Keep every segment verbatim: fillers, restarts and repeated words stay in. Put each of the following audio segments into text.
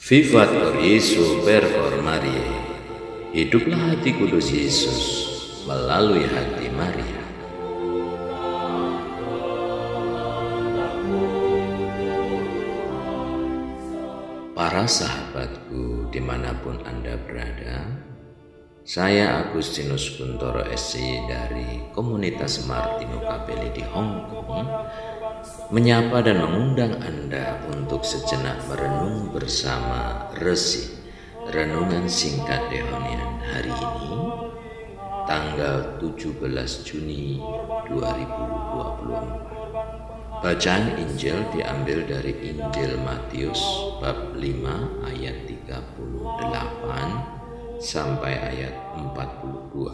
Vivat Jesu Percor Mariae. Hiduplah hati kudus Yesus melalui hati Maria. Para sahabatku dimanapun Anda berada, saya Agustinus Kuntoro S C dari komunitas Martino Capelli di Hong Kong menyapa dan mengundang Anda untuk sejenak merenung bersama Resi Renungan Singkat Dehonian hari ini, tanggal tujuh belas Juni dua ribu dua puluh empat. Bacaan Injil diambil dari Injil Matius bab lima ayat tiga puluh delapan sampai ayat empat puluh dua.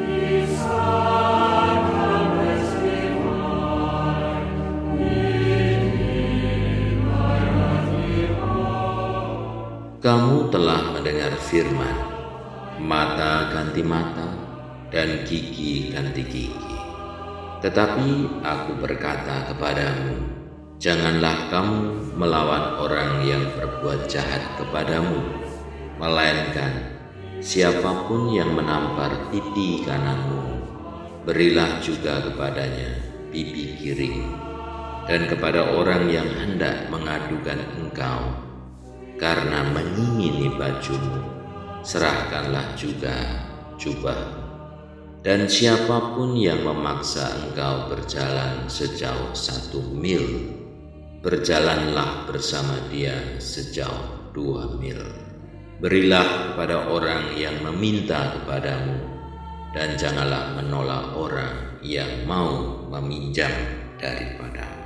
Kamu telah mendengar firman, mata ganti mata dan gigi ganti gigi. Tetapi aku berkata kepadamu, janganlah kamu melawan orang yang berbuat jahat kepadamu, melainkan siapapun yang menampar pipi kananmu, berilah juga kepadanya pipi kiri. Dan kepada orang yang hendak mengadukan engkau karena menyingini bajumu, serahkanlah juga jubah. Dan siapapun yang memaksa engkau berjalan sejauh satu mil, berjalanlah bersama dia sejauh dua mil. Berilah kepada orang yang meminta kepadamu, dan janganlah menolak orang yang mau meminjam daripadamu.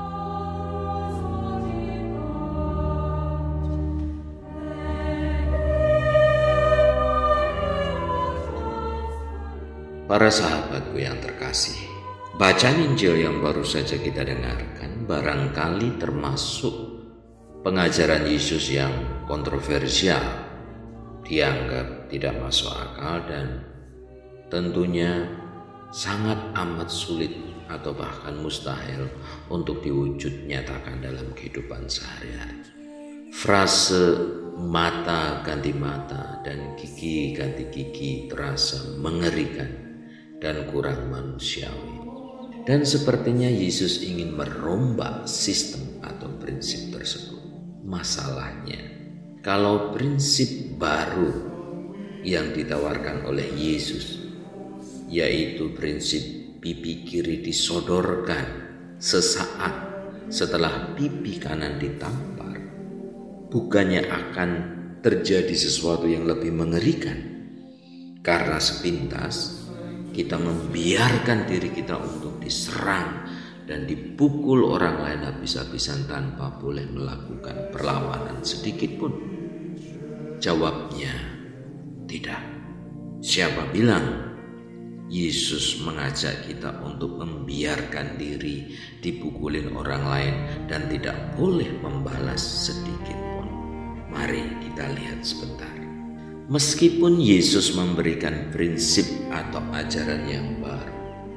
Para sahabatku yang terkasih, bacaan Injil yang baru saja kita dengarkan barangkali termasuk pengajaran Yesus yang kontroversial, dianggap tidak masuk akal dan tentunya sangat amat sulit atau bahkan mustahil untuk diwujud nyatakan dalam kehidupan sehari-hari. Frase mata ganti mata dan gigi ganti gigi terasa mengerikan dan kurang manusiawi. Dan sepertinya Yesus ingin merombak sistem atau prinsip tersebut. Masalahnya, kalau prinsip baru yang ditawarkan oleh Yesus, yaitu prinsip pipi kiri disodorkan sesaat setelah pipi kanan ditampar, bukannya akan terjadi sesuatu yang lebih mengerikan. Karena sepintas kita membiarkan diri kita untuk diserang dan dipukul orang lain habis-habisan tanpa boleh melakukan perlawanan sedikit pun. Jawabnya tidak. Siapa bilang Yesus mengajak kita untuk membiarkan diri dipukulin orang lain dan tidak boleh membalas sedikit pun? Mari kita lihat sebentar. Meskipun Yesus memberikan prinsip atau ajaran yang baru,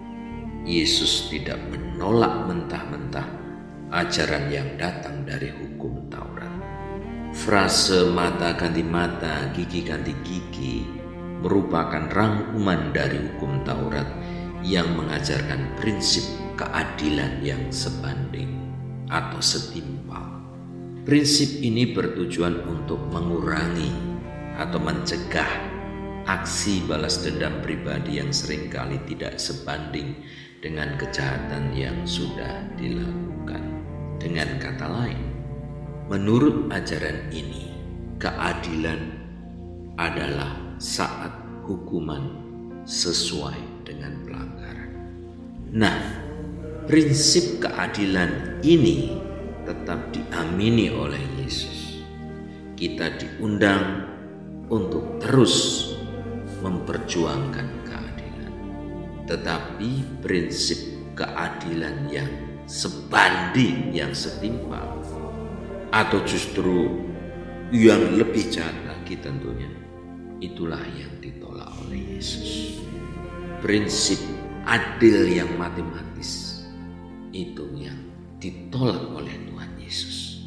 Yesus tidak menolak mentah-mentah ajaran yang datang dari hukum Taurat. Frase mata ganti mata, gigi ganti gigi merupakan rangkuman dari hukum Taurat yang mengajarkan prinsip keadilan yang sebanding atau setimpal. Prinsip ini bertujuan untuk mengurangi atau mencegah aksi balas dendam pribadi yang seringkali tidak sebanding dengan kejahatan yang sudah dilakukan. Dengan kata lain, menurut ajaran ini, keadilan adalah saat hukuman sesuai dengan pelanggaran. Nah, prinsip keadilan ini tetap diamini oleh Yesus. Kita diundang untuk terus memperjuangkan keadilan. Tetapi prinsip keadilan yang sebanding, yang setimpal, atau justru yang lebih jahat lagi tentunya, itulah yang ditolak oleh Yesus. Prinsip adil yang matematis itu yang ditolak oleh Tuhan Yesus.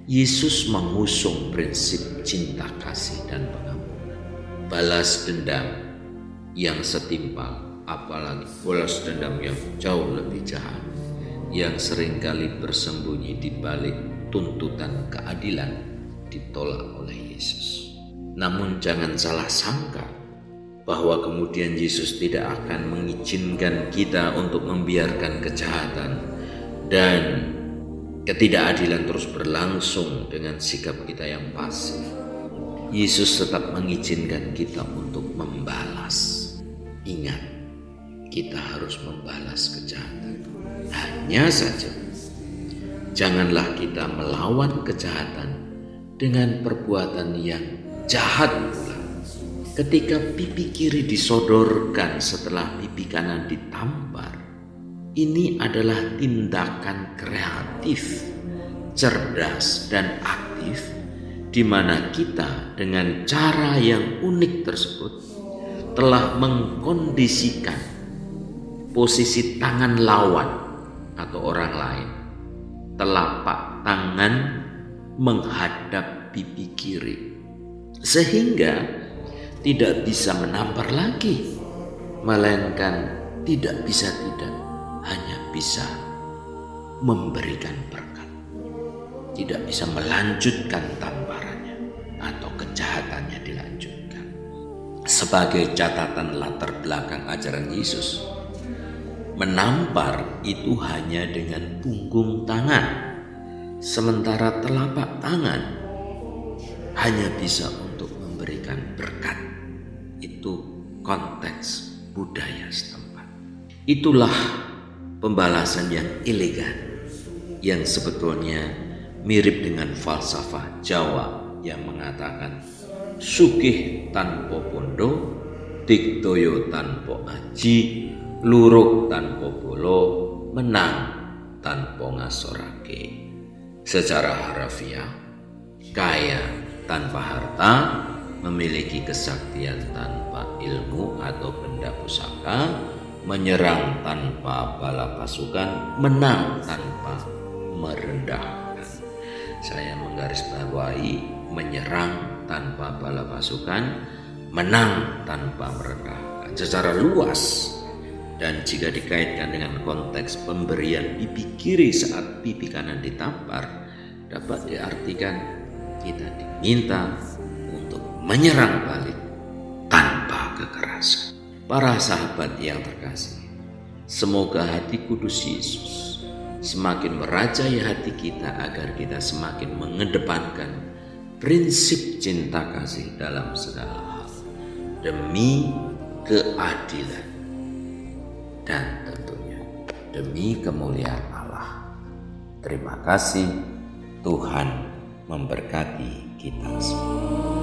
Yesus mengusung prinsip cinta kasih dan pengampunan. Balas dendam yang setimpal, apalagi balas dendam yang jauh lebih jahat, yang seringkali bersembunyi di balik tuntutan keadilan, ditolak oleh Yesus. Namun jangan salah sangka bahwa kemudian Yesus tidak akan mengizinkan kita untuk membiarkan kejahatan dan ketidakadilan terus berlangsung dengan sikap kita yang pasif. Yesus tetap mengizinkan kita untuk membalas. Ingat, kita harus membalas kejahatan. Hanya saja, janganlah kita melawan kejahatan dengan perbuatan yang jahat pula. Ketika pipi kiri disodorkan setelah pipi kanan ditampar, ini adalah tindakan kreatif, cerdas, dan aktif, di mana kita dengan cara yang unik tersebut telah mengkondisikan posisi tangan lawan atau orang lain, telapak tangan menghadap pipi kiri, sehingga tidak bisa menampar lagi, melainkan tidak bisa tidak, hanya bisa memberikan berkat, tidak bisa melanjutkan tamparannya atau kejahatannya dilanjutkan. Sebagai catatan latar belakang ajaran Yesus, menampar itu hanya dengan punggung tangan, sementara telapak tangan hanya bisa untuk memberikan berkat. Itu konteks budaya setempat. Itulah pembalasan yang elegan, yang sebetulnya mirip dengan falsafah Jawa yang mengatakan sugih tanpa pondo, diktoyo tanpa aji, luruk tanpa bolo, menang tanpa ngasorake. Secara harafiah, kaya tanpa harta, memiliki kesaktian tanpa ilmu atau benda pusaka, menyerang tanpa bala pasukan, menang tanpa merendahkan. Saya menggarisbawahi menyerang tanpa bala pasukan, menang tanpa merendahkan secara luas. Dan jika dikaitkan dengan konteks pemberian pipi kiri saat pipi kanan ditampar, dapat diartikan kita diminta untuk menyerang balik tanpa kekerasan. Para sahabat yang terkasih, semoga hati kudus Yesus semakin merajai hati kita agar kita semakin mengedepankan prinsip cinta kasih dalam segala hal demi keadilan dan tentunya demi kemuliaan Allah. Terima kasih, Tuhan memberkati kita semua.